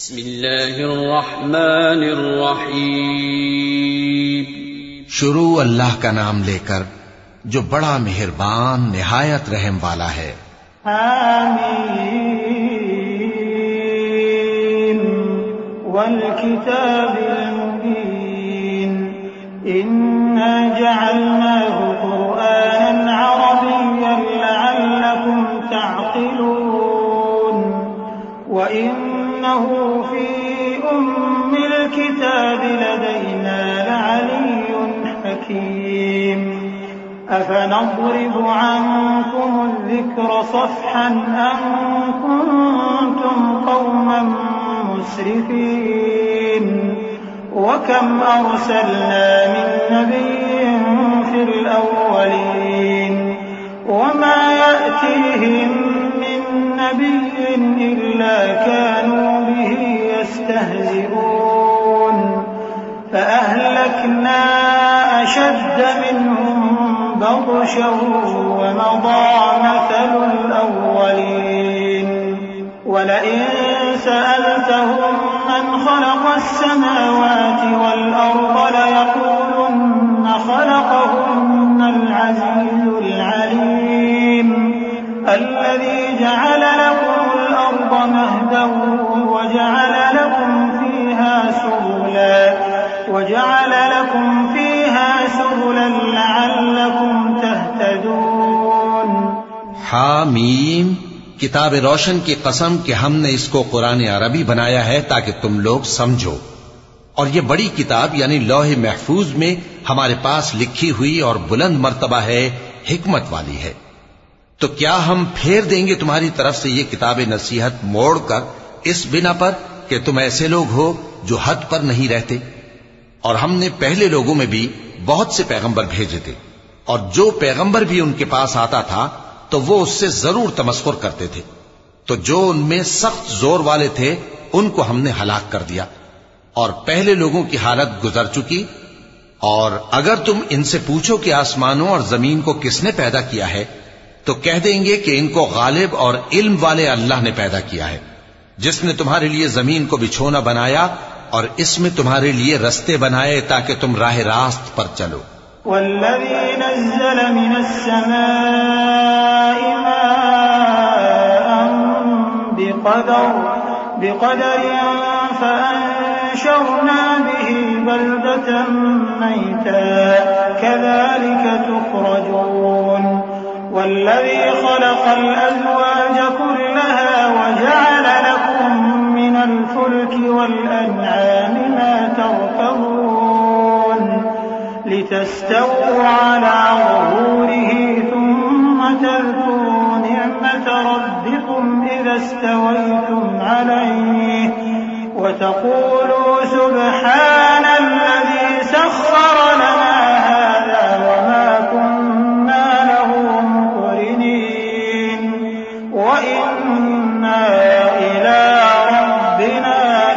बिस्मिल्लाहिर्रहमानिर्रहीम। शुरू अल्लाह का नाम लेकर जो बड़ा मेहरबान निहायत रहम वाला है। आमीन वल किताबिल मुबीन इन्ना जअलनाहु कुरआनन अरबिय्यन लअल्लकुम तअक़िलून व इन्नहु फी उम्मिल किताबि लदैना लअलिय्युन हकीम। أفنضرب عنكم الذكر صفحا أن كنتم قوما مسرفين وكم أرسلنا من نبي في الأولين وما يأتيهم من نبي إلا كانوا به يستهزئون فأهلكنا أشد منهم بطشا ومضى مثل الأولين ولئن سألتهم من خلق السماوات والأرض ليقولن خلقهن العزيز العليم الذي جعل لكم الأرض مهدا وجعل لكم فيها سبلا لعلكم تهتدون। हामीम किताब रोशन की कसम कि हमने इसको कुरान अरबी बनाया है ताकि तुम लोग समझो। और ये बड़ी किताब यानी लौह महफूज में हमारे पास लिखी हुई और बुलंद मर्तबा है, हिकमत वाली है। तो क्या हम फेर देंगे तुम्हारी तरफ से ये किताब नसीहत मोड़कर इस बिना पर कि तुम ऐसे लोग हो जो हद पर नहीं रहते। और हमने पहले लोगों में भी बहुत से पैगंबर भेजे थे और जो पैगंबर भी उनके पास आता था तो वो उससे जरूर तमस्कुर करते थे। तो जो उनमें सख्त जोर वाले थे उनको हमने हलाक कर दिया और पहले लोगों की हालत गुजर चुकी। और अगर तुम इनसे पूछो कि आसमानों और जमीन को किसने पैदा किया है तो कह देंगे कि इनको गालिब और इल्म वाले अल्लाह ने पैदा किया है, जिसने तुम्हारे लिए जमीन को बिछोना बनाया और इसमें तुम्हारे लिए रस्ते बनाए ताकि तुम राह रास्त पर चलो। वल्लज़ी नज़्ज़ल मिनस्समाइ माअन बिक़दरिन फ़अन्शरना बिही बल्दतन मैता कज़ालिक तुख़रजून। वल्लज़ी ख़लक़ल अज़वाज कुल्लहा वजअल लकुम मिनल फुल्कि वल अनआमि मा तरकबून लितस्तवू अला ज़ुहूरिही थुम्म तज़कुरू निअमत रब्बिकुम इज़ा इस्तवैतुम अलैहि व तक़ूलू सुब्हानल्लज़ी सख़्ख़र लना हाज़ा व मा कुन्ना लहु मुक़रिनीन व इन्ना इला रब्बिना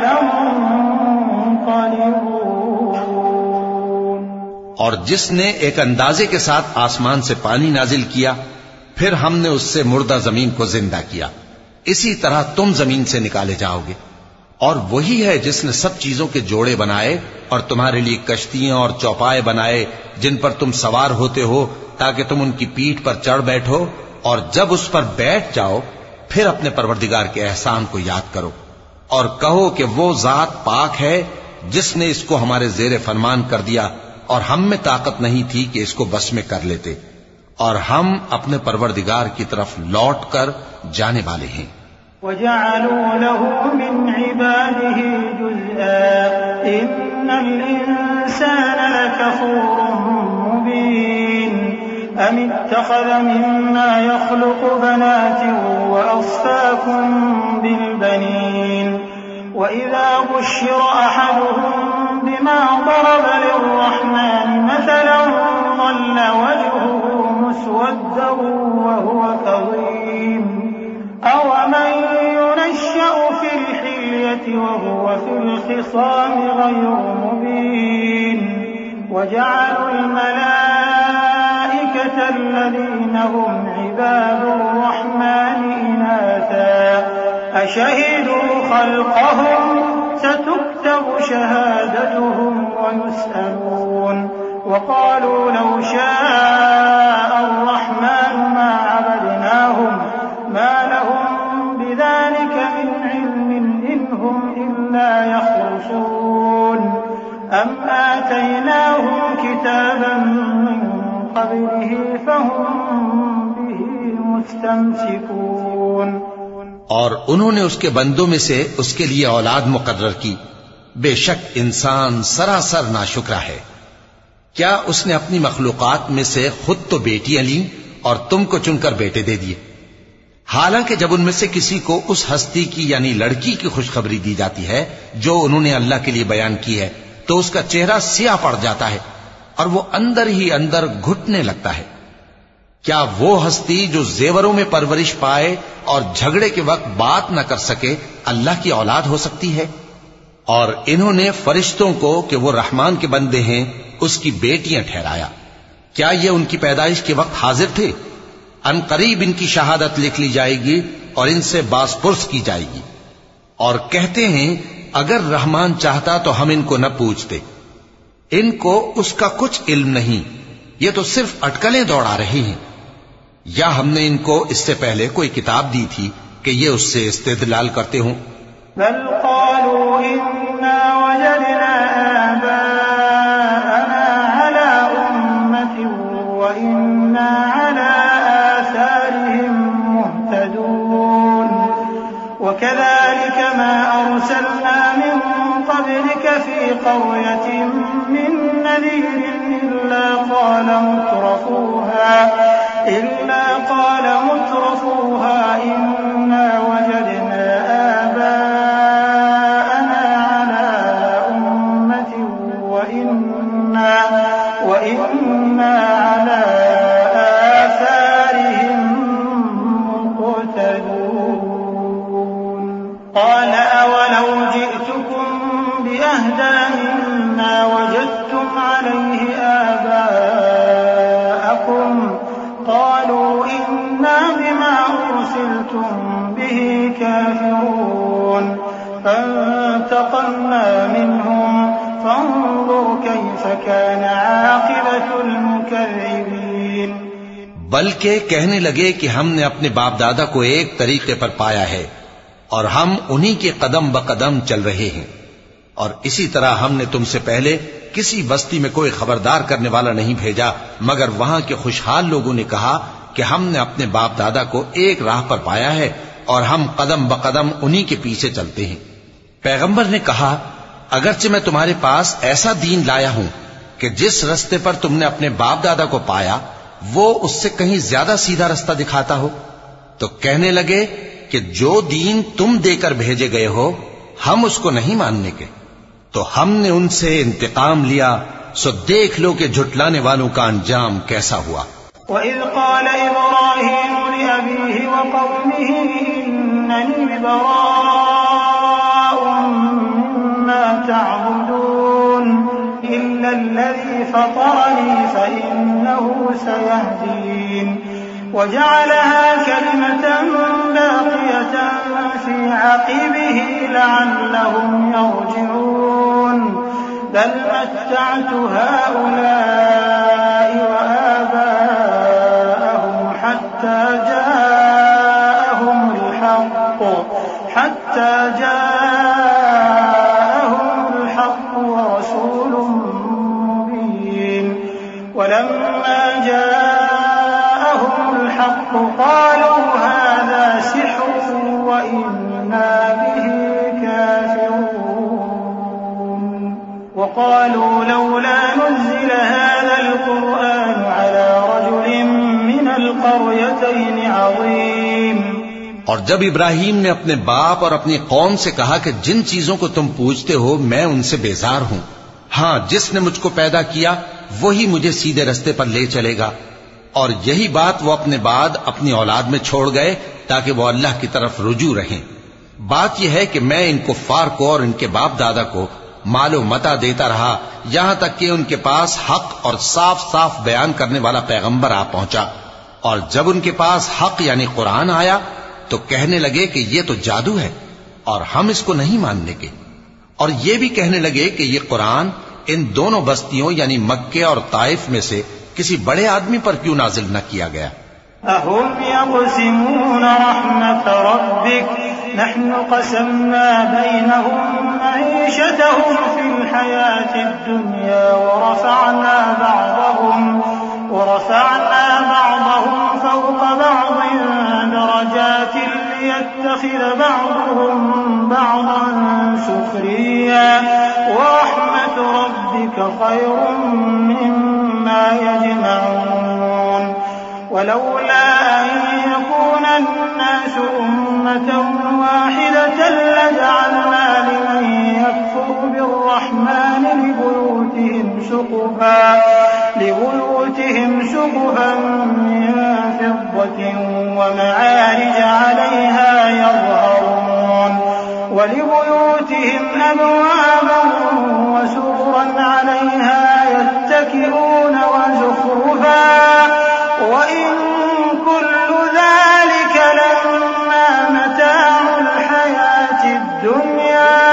लमुन्क़लिबून। और जिसने एक अंदाजे के साथ आसमान से पानी नाजिल किया फिर हमने उससे मुर्दा जमीन को जिंदा किया, इसी तरह तुम जमीन से निकाले जाओगे। और वही है जिसने सब चीजों के जोड़े बनाए और तुम्हारे लिए कश्तियां और चौपाए बनाए जिन पर तुम सवार होते हो ताकि तुम उनकी पीठ पर चढ़ बैठो और जब उस पर बैठ जाओ फिर अपने परवरदिगार के एहसान को याद करो और कहो कि वो जात पाक है जिसने इसको हमारे जेरे फरमान कर दिया और हम में ताकत नहीं थी कि इसको बस में कर लेते और हम अपने परवरदिगार की तरफ लौट कर जाने वाले हैं। वजअलू लहू मिन इबादिही जुज़आ इन्नल इंसान लकफूरुन मुबीन अम इत्तख़ज़ मिम्मा यख़्लुक़ु बनातिन व अस्फ़ाकुम बिल बनीन व इज़ा बुश्शिर अहदुहुम बिमा ضرب लिर्रहमान मसलन ظل वजहुहु मुस्वद्दन वहुव कज़ीम अवमन युनश्शअ फ़िल हिल्यति वहुव फ़िल ख़िसाम ग़ैरु मुबीन वजअलुल मलाइकत الذين هم عباد الرحمن إناثا أشهدوا خلقهم ستكتب شهادتهم ويسألون وقالوا لو شاء الرحمن ما عبدناهم ما لهم بذلك من علم إن هم إلا يخرصون أم آتيناهم كتابا من قبله فهم به مستمسكون। और उन्होंने उसके बंदों में से उसके लिए औलाद मुकर्रर की। बेशक इंसान सरासर नाशुक्रा है। क्या उसने अपनी मखलूकात में से खुद तो बेटियां ली और तुमको चुनकर बेटे दे दिए? हालांकि जब उनमें से किसी को उस हस्ती की यानी लड़की की खुशखबरी दी जाती है जो उन्होंने अल्लाह के लिए बयान की है, तो उसका चेहरा सियाह पड़ जाता है और वो अंदर ही अंदर घुटने लगता है। क्या वो हस्ती जो जेवरों में परवरिश पाए और झगड़े के वक्त बात न कर सके अल्लाह की औलाद हो सकती है? और इन्होंने फरिश्तों को कि वो रहमान के बंदे हैं उसकी बेटियां ठहराया। क्या ये उनकी पैदाइश के वक्त हाजिर थे? अनकरीब इनकी शहादत लिख ली जाएगी और इनसे बासपुर्स की जाएगी। और कहते हैं अगर रहमान चाहता तो हम इनको न पूछते। इनको उसका कुछ इल्म नहीं, ये तो सिर्फ अटकलें दौड़ा रहे हैं। या हमने इनको इससे पहले कोई किताब दी थी कि ये उससे इस्तेदलाल करते हों? बल क़ालू इन्ना वजदना आबाअना अला उम्मतिन व इन्ना अला आसारिहिम मुहतदून व कज़ालिक मा अरसलना मिन क़ब्लिक फ़ी क़र्यतिन मिन नज़ीरिन इल्ला क़ाल मुत्रफूहा इन्ना वजदना आबाअना अला उम्मतिन व इन्ना अला आसारिहिम मुक़्तदून। क़ाल अवलौ जि'तुकुम बिअहदा मिम्मा वजदतुम अलैहि आबाअकुम क़ालू इन्ना बिमा उरसिलतुम बिही काफ़िरून फंतक़म्ना मिनहुम फंज़ुर कैफ़ कान आक़िबतुल मुकज़्ज़िबीन। बल्कि कहने लगे कि हमने अपने बाप दादा को एक तरीके पर पाया है और हम उन्हीं के कदम ब कदम चल रहे हैं। और इसी तरह हमने तुमसे पहले किसी बस्ती में कोई खबरदार करने वाला नहीं भेजा मगर वहां के खुशहाल लोगों ने कहा कि हमने अपने बाप दादा को एक राह पर पाया है और हम कदम ब कदम उन्हीं के पीछे चलते हैं। पैगंबर ने कहा अगरचे मैं तुम्हारे पास ऐसा दीन लाया हूं कि जिस रास्ते पर तुमने अपने बाप दादा को पाया वो उससे कहीं ज्यादा सीधा रास्ता दिखाता हो, तो कहने लगे कि जो दीन तुम देकर भेजे गए हो हम उसको नहीं मानने के, तो हमने उनसे इंतकाम लिया। सो देख लो कि झुटलाने वालों का अंजाम कैसा हुआ। वइज़ क़ाल इब्राहीम लिअबीहि व क़ौमिहि इन्ननी बराअुम मिम्मा तअबुदून इल्ला अल्लज़ी फ़तरनी फ़इन्नहु सयहदीन वजअलहा कलिमतन बाक़ियतन फ़ी अक़िबिहि लअल्लहुम यरजिऊन बल मत्तअतु हाउलाइ व आबाअहुम हत्ता जाअहुमुल हक़्क़ व रसूलुम मुबीन वलम्मा जाअहुमुल हक़्क़ क़ालू हाज़ा सिह्रुन व इन्ना बिही काफ़िरून व क़ालू लौला नुज़्ज़िला हाज़ाल क़ुरआन अला रजुलिन मिनल क़रयतैन अज़ीम। और जब इब्राहीम ने अपने बाप और अपनी कौम से कहा कि जिन चीजों को तुम पूजते हो मैं उनसे बेजार हूं, हां जिसने मुझको पैदा किया वही मुझे सीधे रास्ते पर ले चलेगा। और यही बात वो अपने बाद अपनी औलाद में छोड़ गए ताकि वो अल्लाह की तरफ रुजू रहें। बात यह है कि मैं इन कुफ्फार को और इनके बाप दादा को मालो मता देता रहा यहां तक कि उनके पास हक और साफ साफ बयान करने वाला पैगंबर आ पहुंचा। और जब उनके पास हक यानी कुरान आया तो कहने लगे कि ये तो जादू है और हम इसको नहीं मानने के। और ये भी कहने लगे कि ये कुरान इन दोनों बस्तियों यानी मक्के और ताइफ में से किसी बड़े आदमी पर क्यों नाजिल न किया गया? अहुम यक़सिमून रहमत रब्बिक नहनु क़समना बैनहुम मईशतहुम फिल हयातिद दुनिया ورفعنا بعضهم فوق بعض درجات ليتخذ بعضهم بعضا سخريا ورحمة ربك خير مما يجمعون ولولا أن يكون الناس أمة واحدة لجعلنا لمن يكفر بالرحمن لبيوتهم سقفا من فضة ومعارج عليها يظهرون ولبيوتهم أبوابا وسررا عليها يتكئون وزخرفا وإن كل ذلك لما متاع الحياة الدنيا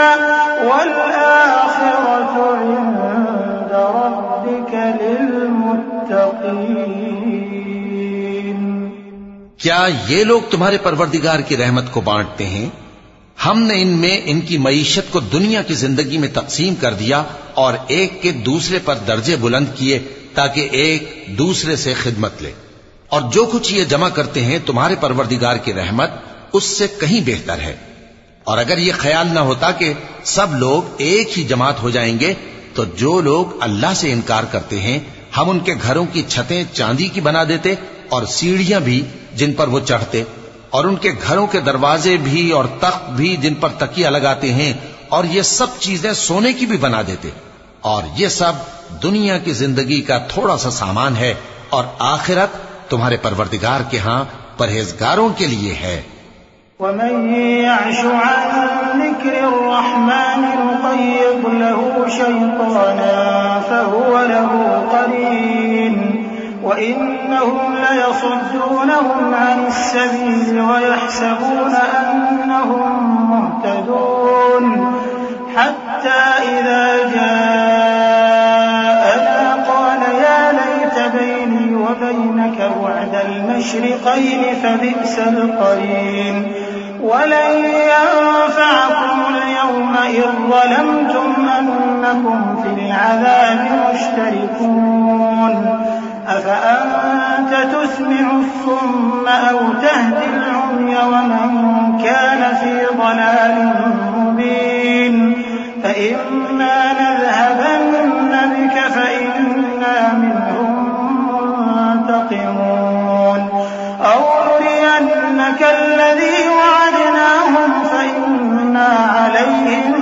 والآخرة عند ربك للمتقين। क्या ये लोग तुम्हारे परवरदिगार की रहमत को बांटते हैं? हमने इनमें इनकी मईशत को दुनिया की जिंदगी में तकसीम कर दिया और एक के दूसरे पर दर्जे बुलंद किए ताकि एक दूसरे से खिदमत ले। और जो कुछ ये जमा करते हैं तुम्हारे परवरदिगार की रहमत उससे कहीं बेहतर है। और अगर ये ख्याल न होता कि सब लोग एक ही जमात हो जाएंगे तो जो लोग अल्लाह से इनकार करते हैं हम उनके घरों की छतें चांदी की बना देते और सीढ़ियां भी जिन पर वो चढ़ते और उनके घरों के दरवाजे भी और तख्त भी जिन पर तकिया लगाते हैं और ये सब चीजें सोने की भी बना देते। और ये सब दुनिया की जिंदगी का थोड़ा सा सामान है और आखिरत तुम्हारे परवरदिगार के हां परहेजगारों के लिए है। वमन यअशु अन ज़िक्रिर्रहमान नुक़य्यिद लहू शैतानन फहुव लहू क़रीन वइन्नहुम लयसुद्दूनहुम अनिस्सबील वयहसबून अन्नहुम मुहतदून हत्ता इज़ा जाअना क़ाल या लैत बैनी वबैनक बु'दल मशरिक़ैन फबि'सल क़रीन वलन यंफ़अकुम اليوم إذ ظلمتم أنكم في العذاب مشتركون أفأنت تسمع الصم أو تهدي العمي ومن كان في ضلال مبين فإما نذهبن بك فإنا منهم منتقمون أو نرينك الذي وعدناهم فإنا عليهم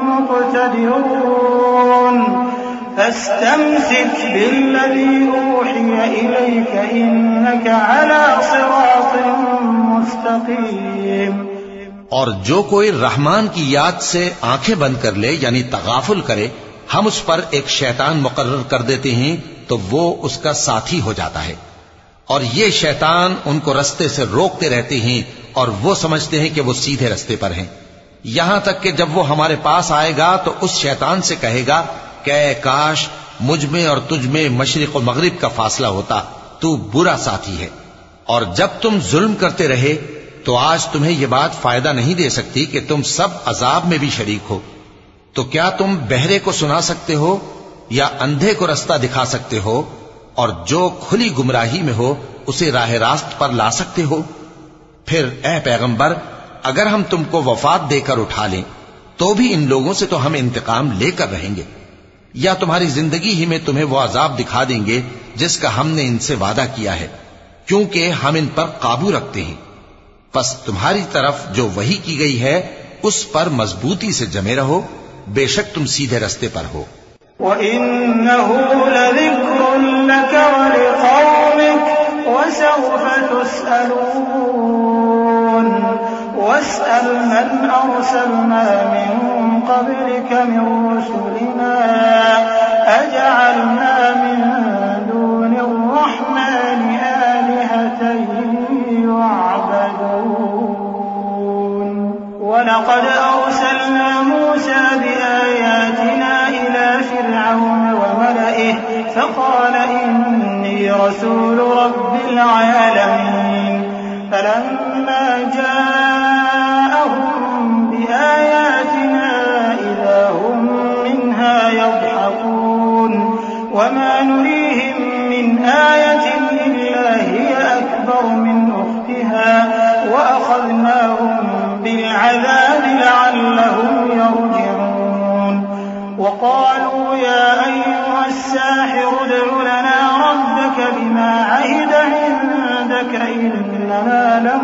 مقتدرون فاستمسك بالذي أوحي إليك إنك على صراط مستقيم। और जो कोई रहमान की याद से आंखें बंद कर ले यानी तगाफुल करे हम उस पर एक शैतान मुकर्रर कर देते हैं तो वो उसका साथी हो जाता है और ये शैतान उनको रास्ते से रोकते रहते हैं और वो समझते हैं कि वो सीधे रास्ते पर हैं। यहां तक कि जब वो हमारे पास आएगा तो उस शैतान से कहेगा कि काश मुझ में और तुझ में मशरिक और मगरिब का फासला होता, तू बुरा साथी है। और जब तुम जुल्म करते रहे तो आज तुम्हें यह बात फायदा नहीं दे सकती कि तुम सब अजाब में भी शरीक हो। तो क्या तुम बहरे को सुना सकते हो या अंधे को रास्ता दिखा सकते हो और जो खुली गुमराही में हो उसे राह रास्त पर ला सकते हो? फिर ए पैगंबर अगर हम तुमको वफात देकर उठा लें तो भी इन लोगों से तो हम इंतकाम लेकर रहेंगे या तुम्हारी जिंदगी ही में तुम्हें वो अजाब दिखा देंगे जिसका हमने इनसे वादा किया है क्योंकि हम इन पर काबू रखते हैं। बस तुम्हारी तरफ जो वही की गई है उस पर मजबूती से जमे रहो, बेशक तुम सीधे रास्ते पर हो। वइन्नहु लज़िक्रुन लक वलिक़ौमिक वसौफ़ तुस्अलून वस्अल मन अरसलना मिन क़ब्लिक मिन रुसुलिना अजअलना मिन दूनिर रहमानि आलिहतन युअबदून वलक़द अरसलना मूसा बिआयातिना رسول رب العالمين فلما جاءهم بآياتنا إذا هم منها يضحكون وما نريهم من آية إلا هي أكبر من أختها وأخذناهم بالعذاب لعلهم يرجعون وقالوا يا أيها الساحر ادع لنا ربك بما عهد عندك إننا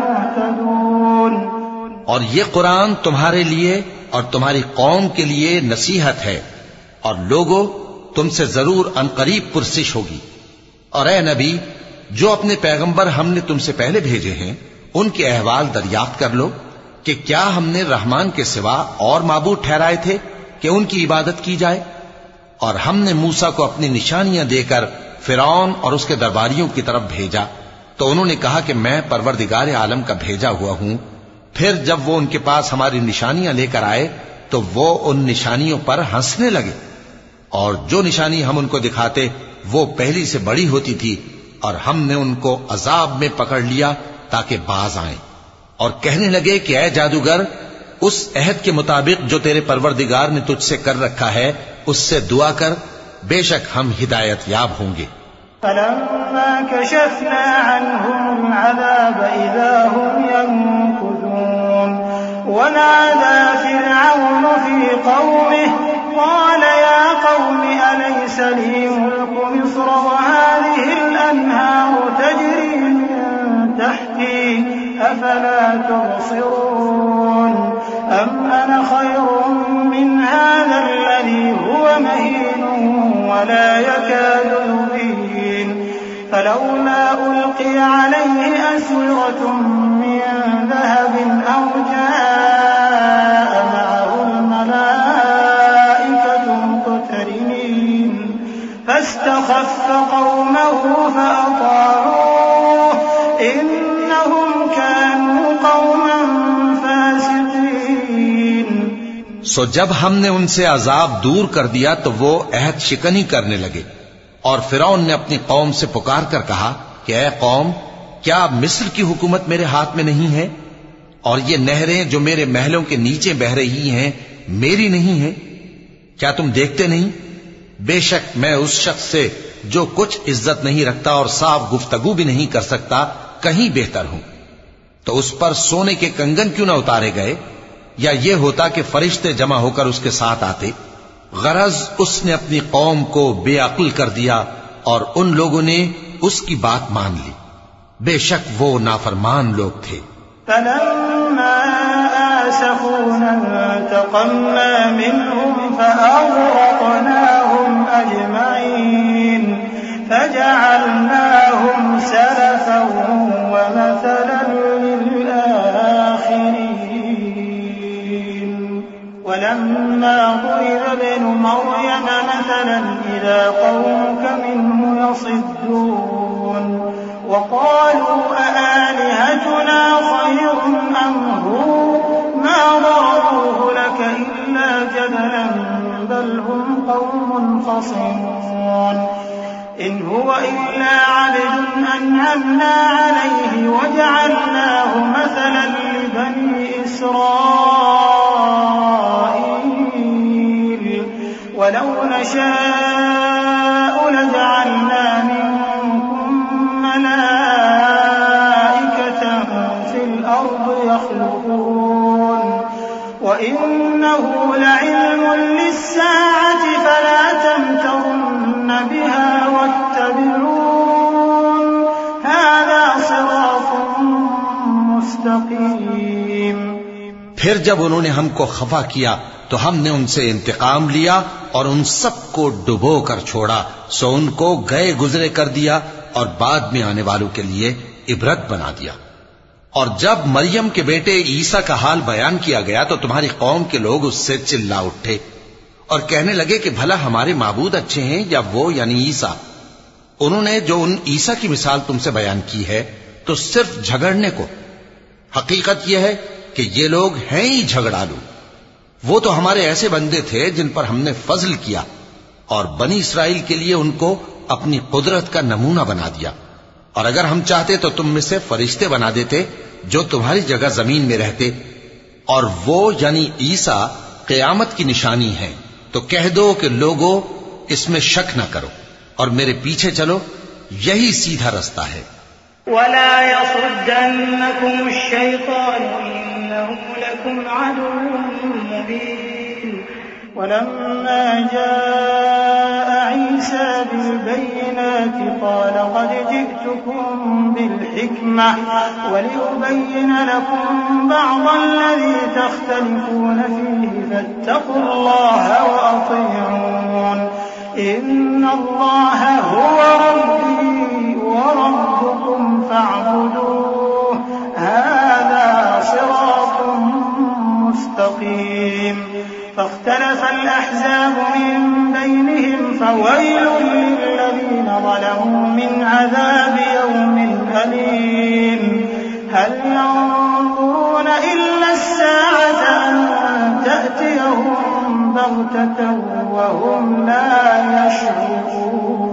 لمهتدون। और ये कुरान तुम्हारे लिए और तुम्हारी कौम के लिए नसीहत है और लोगों तुमसे जरूर अनकरीब पुरसिश होगी। और ए नबी, जो अपने पैगंबर हमने तुमसे पहले भेजे हैं उनके अहवाल दरियाफ्त कर लो कि क्या हमने रहमान के सिवा और माबूद ठहराए थे कि उनकी इबादत की जाए। और हमने मूसा को अपनी निशानियां देकर फिरौन और उसके दरबारियों की तरफ भेजा तो उन्होंने कहा कि मैं परवरदिगार आलम का भेजा हुआ हूं। फिर जब वो उनके पास हमारी निशानियां लेकर आए तो वो उन निशानियों पर हंसने लगे और जो निशानी हम उनको दिखाते वो पहली से बड़ी होती थी और हमने उनको अजाब में पकड़ लिया ताकि बाज आएं और कहने लगे कि ऐ जादूगर, उस अहद के मुताबिक जो तेरे परवरदिगार ने तुझसे कर रखा है उससे दुआ कर, बेशक हम हिदायत याब होंगे। फलम्मा कशफना अन्हुम अज़ाब इज़ा हुम यंकुथून वनादा फ़िरऔन फ़ी क़ौमिही क़ाल या क़ौमि अलैस ली मुल्कु मिस्र वहाज़िहिल अन्हारु तजरी मिन तहती अफला तुबसिरून अम अना खैरुम मिन हाज़ा الذي هو مهين ولا يكاد يبين فلولا ألقي عليه أسورة من ذهب أو جاء معه الملائكة مقترنين فاستخف قومه فأطاعوه إنهم كانوا قوما فاسقين। सो जब हमने उनसे अजाब दूर कर दिया तो वो अहद शिकनी करने लगे और फिरौन ने अपनी कौम से पुकार कर कहा कि ऐ कौम, क्या मिस्र की हुकूमत मेरे हाथ में नहीं है और ये नहरें जो मेरे महलों के नीचे बह रही हैं मेरी नहीं है? क्या तुम देखते नहीं? बेशक मैं उस शख्स से जो कुछ इज्जत नहीं रखता और साफ गुफ्तगू भी नहीं कर सकता कहीं बेहतर हूं। तो उस पर सोने के कंगन क्यों न उतारे गए या ये होता कि फरिश्ते जमा होकर उसके साथ आते। गरज उसने अपनी कौम को बेअक्ल कर दिया और उन लोगों ने उसकी बात मान ली। बेशक वो नाफरमान लोग थे। फलम्मा आसफूना इंतक़मना मिनहुम फअग़रक़नाहुम अजमईन फजअलनाहुम सलफन व मसलन लिलआखिरीन ولما ضرب ابن مريم مثلا إذا قومك منه يصدون وقالوا أآلهتنا خير أم هو ما ضربوه لك إلا جدلا بل هم قوم خصمون إن هو إلا عبد أنعمنا عليه وجعلناه مثلا لبني إسرائيل ولو نشاء لجعلنا منكم ملائكة في الأرض يخلقون وإنه لعلم للساعة فلا تمترن بها واتبعون هذا صراط मुस्तकीम। फिर जब उन्होंने हमको खफा किया तो हमने उनसे इंतकाम लिया और उन सबको डुबो कर छोड़ा, सो उनको गए गुजरे कर दिया और बाद में आने वालों के लिए इबरत बना दिया। और जब मरियम के बेटे ईसा का हाल बयान किया गया तो तुम्हारी कौम के लोग उससे चिल्ला उठे और कहने लगे कि भला हमारे माबूद अच्छे हैं या वो यानी ईसा। उन्होंने जो उन ईसा की मिसाल तुमसे बयान की है तो सिर्फ झगड़ने को। हकीकत यह है कि ये लोग हैं ही झगड़ालू। वो तो हमारे ऐसे बंदे थे जिन पर हमने फजल किया और बनी इसराइल के लिए उनको अपनी कुदरत का नमूना बना दिया, और अगर हम चाहते तो तुम में से फरिश्ते बना देते जो तुम्हारी जगह जमीन में रहते, और वो यानी ईसा क़यामत की निशानी है। तो कह दो कि लोगों, इसमें शक न करो और मेरे पीछे चलो, यही सीधा रास्ता है। वला यसुद्दन्नकुम अश्शैतान इन्नहु लकुम अदुव्वुन मुबीन। वलम्मा जाअ ईसा बिलबय्यिनाति क़ाल क़द जि'तुकुम बिलहिक्मह वलिउबय्यिन लकुम बअदल्लज़ी तख्तलिफून फ़ीहि फаттक़ुल्लाह वअतीऊन। इन्नल्लाह हुवा रब्बी व रब्बुकुम फ़अबुदूह हाज़ा सिरातुम मुस्तक़ीम। فاختلف الأحزاب من بينهم فويل للذين ظلموا من عذاب يوم أليم هل ينظرون إلا الساعة أن تأتيهم بغتة وهم لا يشعرون।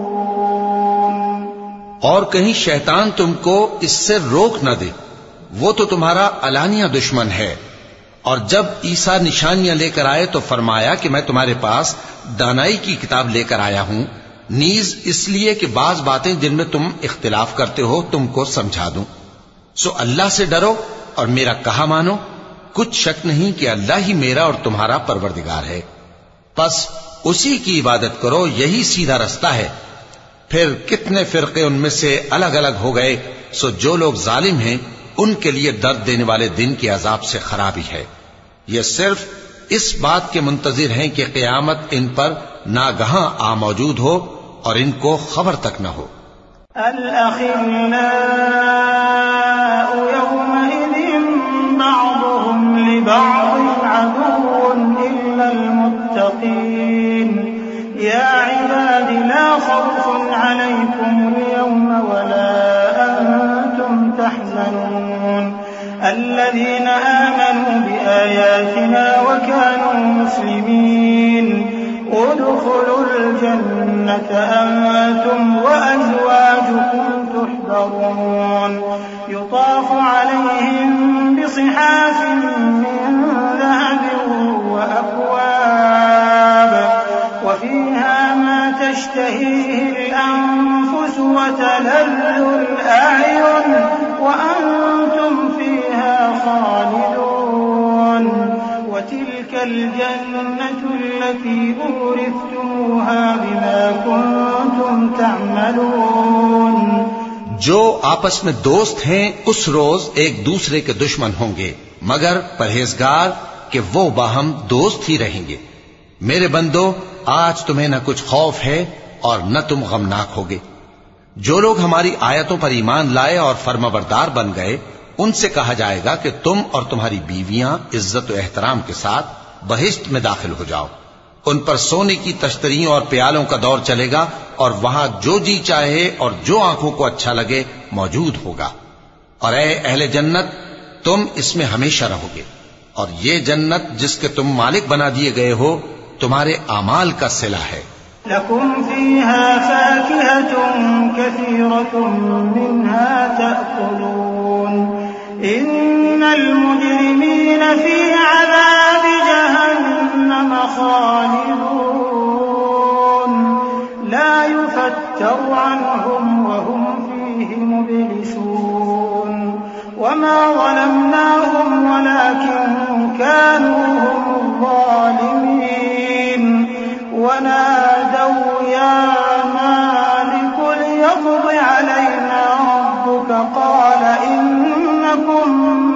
और कहीं शैतान तुमको इससे रोक न दे, वो तो तुम्हारा अलानिया दुश्मन है। और जब ईसा निशानियां लेकर आए तो फरमाया कि मैं तुम्हारे पास दानाई की किताब लेकर आया हूं, नीज इसलिए कि बाज बातें जिनमें तुम इख्तिलाफ करते हो तुमको समझा दूं। सो अल्लाह से डरो और मेरा कहा मानो, कुछ शक नहीं कि अल्लाह ही मेरा और तुम्हारा परवरदिगार है। बस उसी की इबादत करो, यही सीधा रास्ता है। फिर कितने फिरके उनमें से अलग अलग हो गए। सो जो लोग जालिम हैं उनके लिए दर्द देने वाले दिन के अजाब से खराबी है। ये सिर्फ इस बात के मुंतजिर हैं कि क़यामत इन पर नागहां आ मौजूद हो और इनको खबर तक न हो। अल-अखिल्लाउ यौमइज़िन बअदुहुम लिबअदिन अदुव्वुन इल्लल मुत्तक़ीन या इबादी ला खौफुन अलैकुमुल यौमा वला अंतुम तहज़नून الذين آمنوا بآياتنا وكانوا مسلمين ادخلوا الجنة أنتم وأزواجكم تحبرون يطاف عليهم بصحاف من ذهب وأكواب وفيها ما تشتهيه الأنفس وتلذ الأعين وأنتم فيها خالدون وتلك الجنة التي أورثتموها بما كنتم تعملون। जो आपस में दोस्त हैं उस रोज एक दूसरे के दुश्मन होंगे, मगर परहेजगार कि वो बाहम दोस्त ही रहेंगे। मेरे बंदो, आज तुम्हें न कुछ खौफ है और न तुम गमनाक होगे। जो लोग हमारी आयतों पर ईमान लाए और फर्माबरदार बन गए, उनसे कहा जाएगा कि तुम और तुम्हारी बीवियां इज्जत और एहतराम के साथ बहिश्त में दाखिल हो जाओ। उन पर सोने की तश्तरियों और प्यालों का दौर चलेगा और वहां जो जी चाहे और जो आंखों को अच्छा लगे मौजूद होगा। और ऐ अहले जन्नत, तुम इसमें हमेशा रहोगे, और ये जन्नत जिसके तुम मालिक बना दिए गए हो तुम्हारे आमाल का सिला है। लकुम फीहा फाकिहतुन कसीरतुन मिन्हा तअकुलून इन्नल मुजरिमीन फी अज़ाबि जहन्नम खालिदून ला युफत्तरु अन्हुम वहुम फीहि मुब्लिसून वमा ज़लमनाहुम वलाकिन कानू हुमुज़ ज़ालिमीन वनादौ या मालिक लियक़्दि अलैना रब्बुक क़ाल इन्नकुम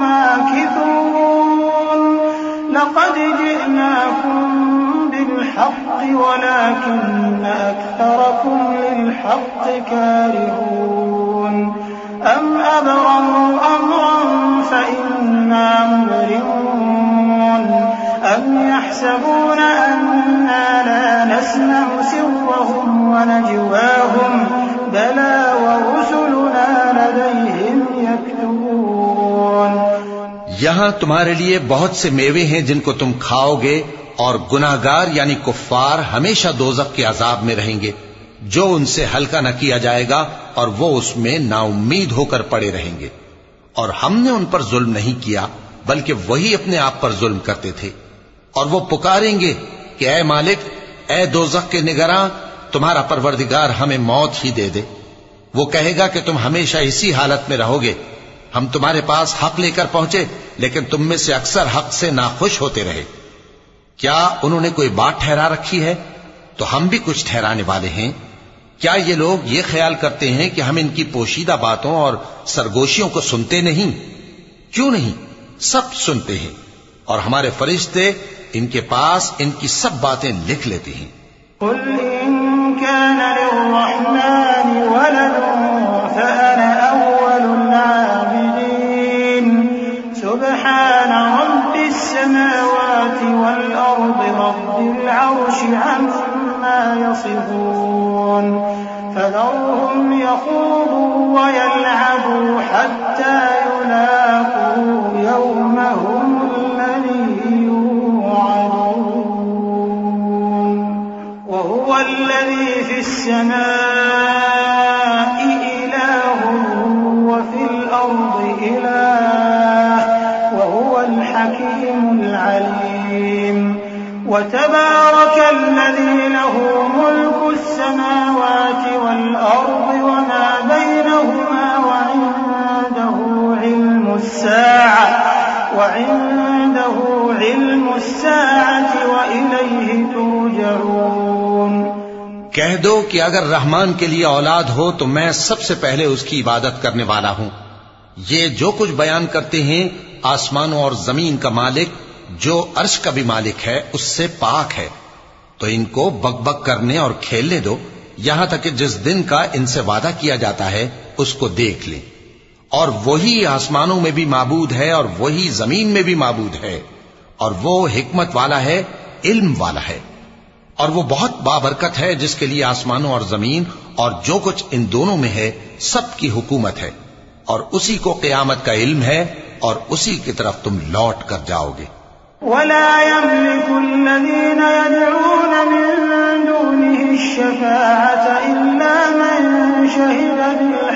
माकिथून लक़द जि'नाकुम बिलहक़्क़ि वलाकिन्न अक्थरकुम लिलहक़्क़ि कारिहून अम अबरमू अम्रन फ़इन्ना मुबरिमून अम यहसबून अन्ना ला नस्मअु सिर्रहुम वनजवाहुम बला वरुसुलुना लदैहिम यक्तुबून। यहां तुम्हारे लिए बहुत से मेवे हैं जिनको तुम खाओगे, और गुनाहगार यानी कुफ्फार हमेशा दोज़ख के अजाब में रहेंगे। जो उनसे हल्का न किया जाएगा और वो उसमें नाउम्मीद होकर पड़े रहेंगे। और हमने उन पर जुल्म नहीं किया, बल्कि वही अपने आप पर जुल्म करते थे। और वो पुकारेंगे कि ऐ मालिक, ऐ दोज़ख के निगरां, तुम्हारा परवरदिगार हमें मौत ही दे दे। वो कहेगा कि तुम हमेशा इसी हालत में रहोगे। हम तुम्हारे पास हक लेकर पहुंचे, लेकिन तुम में से अक्सर हक से नाखुश होते रहे। क्या उन्होंने कोई बात ठहरा रखी है? तो हम भी कुछ ठहराने वाले हैं। क्या ये लोग ये ख्याल करते हैं कि हम इनकी पोशीदा बातों और सरगोशियों को सुनते नहीं? क्यों नहीं, सब सुनते हैं, और हमारे फरिश्ते इनके पास इनकी सब बातें लिख लेते हैं। कुल इन कान लिर्रहमानि वलदुन फअना अव्वलुल आबिदीन सुब्हान रब्बिस समावाति वल अर्दि रब्बिल अर्शि अम्मा यसिफून फज़रहुम यख़ूदू व यलअबू हत्ता युलाक़ू यौमहुम الذي يوعدون وهو الذي في السماء إله وفي الأرض إله وهو الحكيم العليم وتبارك الذي له ملك السماوات والأرض وما بينهما وعنده علم الساعة وإليه ترجعون। कह दो कि अगर रहमान के लिए औलाद हो तो मैं सबसे पहले उसकी इबादत करने वाला हूं। ये जो कुछ बयान करते हैं, आसमानों और जमीन का मालिक, जो अर्श का भी मालिक है, उससे पाक है। तो इनको बकबक करने और खेलने दो, यहां तक कि जिस दिन का इनसे वादा किया जाता है उसको देख लें। और वही आसमानों में भी माबूद है और वही जमीन में भी माबूद है, और वो हिकमत वाला है, इल्म वाला है। और वो बहुत बाबरकत है जिसके लिए आसमानों और जमीन और जो कुछ इन दोनों में है सबकी हुकूमत है, और उसी को क़यामत का इल्म है, और उसी की तरफ तुम लौट कर जाओगे। वला यमलिकु अल्लज़ीना यदऊन मिन दूनिहि अश-शफ़ाअत इल्ला मन शहिदा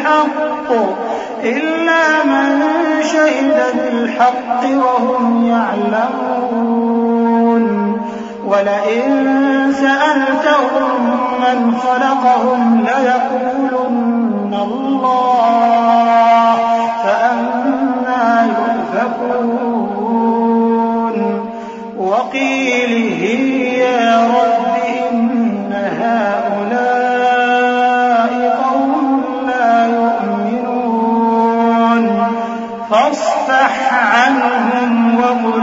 बिल-हक़्क़ वहुम यअलमून वलइन सअलतहुम मन ख़लक़हुम लयक़ूलुन्न अल्लाह फअन्ना युफ़कून वक़ीलिहि या रब्बि इन्न हाउलाइ क़ौमुन ला यु'मिनून फ़ास्फ़ह अन्हुम वक़ुल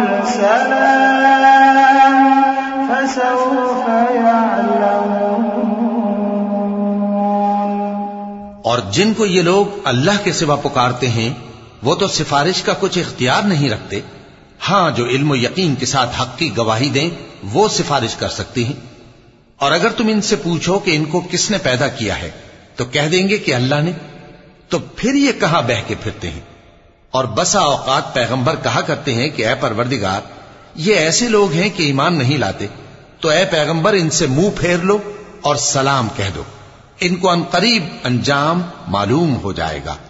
सलाम फसौफ़ यअलमून। और जिनको ये लोग अल्लाह के सिवा पुकारते हैं, वो तो सिफारिश का कुछ इख्तियार नहीं रखते। हां, जो इल्म और यकीन के साथ हक की गवाही दें, वो सिफारिश कर सकती हैं। और अगर तुम इनसे पूछो कि इनको किसने पैदा किया है, तो कह देंगे कि अल्लाह ने। तो फिर ये कहां बह के फिरते हैं। और बसा औकात पैगंबर कहा करते हैं कि ऐ परवरदिगार, ये ऐसे लोग हैं कि ईमान नहीं लाते, तो ऐ पैगंबर इनसे मुंह फेर लो और सलाम कह दो, इनको अनकरीब अंजाम मालूम हो जाएगा।